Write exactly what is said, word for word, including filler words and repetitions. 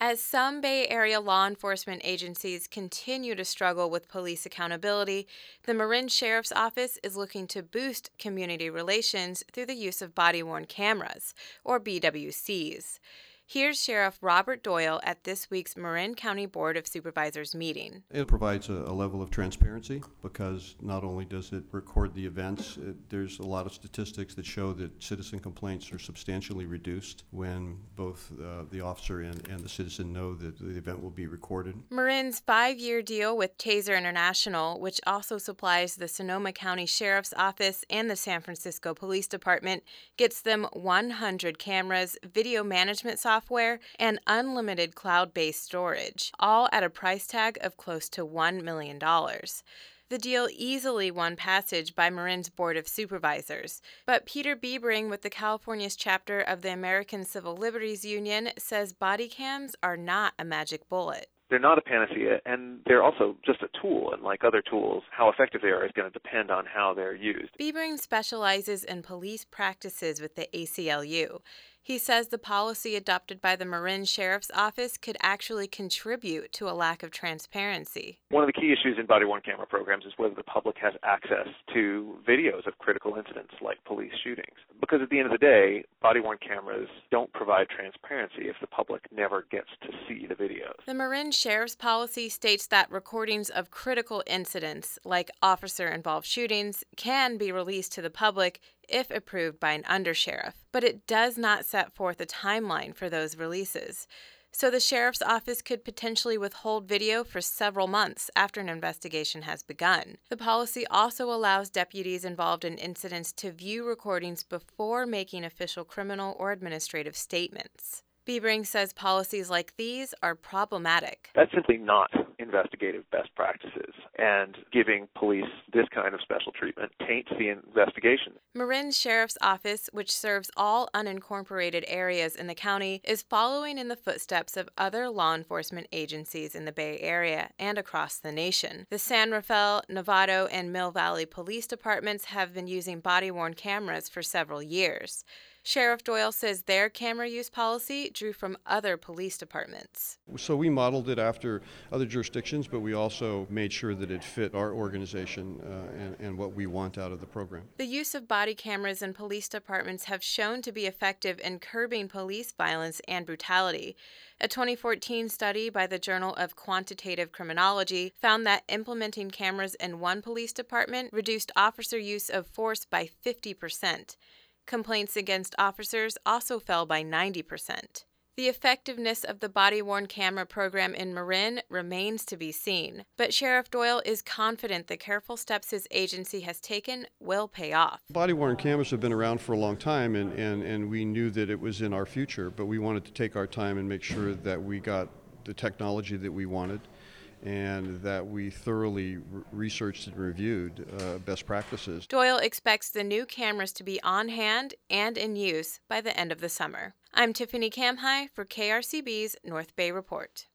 As some Bay Area law enforcement agencies continue to struggle with police accountability, the Marin Sheriff's Office is looking to boost community relations through the use of body-worn cameras, or B W Cs. Here's Sheriff Robert Doyle at this week's Marin County Board of Supervisors meeting. It provides a, a level of transparency because not only does it record the events, it, there's a lot of statistics that show that citizen complaints are substantially reduced when both uh, the officer and, and the citizen know that the event will be recorded. Marin's five-year deal with Taser International, which also supplies the Sonoma County Sheriff's Office and the San Francisco Police Department, gets them one hundred cameras, video management software, software, and unlimited cloud-based storage, all at a price tag of close to one million dollars. The deal easily won passage by Marin's Board of Supervisors, but Peter Biebring with the California's chapter of the American Civil Liberties Union says body cams are not a magic bullet. They're not a panacea, and they're also just a tool, and like other tools, how effective they are is going to depend on how they're used. Biebring specializes in police practices with the A C L U. He says the policy adopted by the Marin Sheriff's Office could actually contribute to a lack of transparency. One of the key issues in body-worn camera programs is whether the public has access to videos of critical incidents like police shootings. Because at the end of the day, body-worn cameras don't provide transparency if the public never gets to see the videos. The Marin Sheriff's policy states that recordings of critical incidents, like officer-involved shootings, can be released to the public if approved by an undersheriff, but it does not set forth a timeline for those releases. So the sheriff's office could potentially withhold video for several months after an investigation has begun. The policy also allows deputies involved in incidents to view recordings before making official criminal or administrative statements. Biebring says policies like these are problematic. That's simply not investigative best practices, and giving police this kind of special treatment taints the investigation. Marin Sheriff's Office, which serves all unincorporated areas in the county, is following in the footsteps of other law enforcement agencies in the Bay Area and across the nation. The San Rafael, Novato, and Mill Valley Police Departments have been using body-worn cameras for several years. Sheriff Doyle says their camera use policy drew from other police departments. So we modeled it after other jurisdictions, but we also made sure that it fit our organization uh, and, and what we want out of the program. The use of body cameras in police departments have shown to be effective in curbing police violence and brutality. A twenty fourteen study by the Journal of Quantitative Criminology found that implementing cameras in one police department reduced officer use of force by fifty percent. Complaints against officers also fell by ninety percent. The effectiveness of the body-worn camera program in Marin remains to be seen, but Sheriff Doyle is confident the careful steps his agency has taken will pay off. Body-worn cameras have been around for a long time, and, and, and we knew that it was in our future, but we wanted to take our time and make sure that we got the technology that we wanted, and that we thoroughly re- researched and reviewed uh, best practices. Doyle expects the new cameras to be on hand and in use by the end of the summer. I'm Tiffany Kamhai for K R C B's North Bay Report.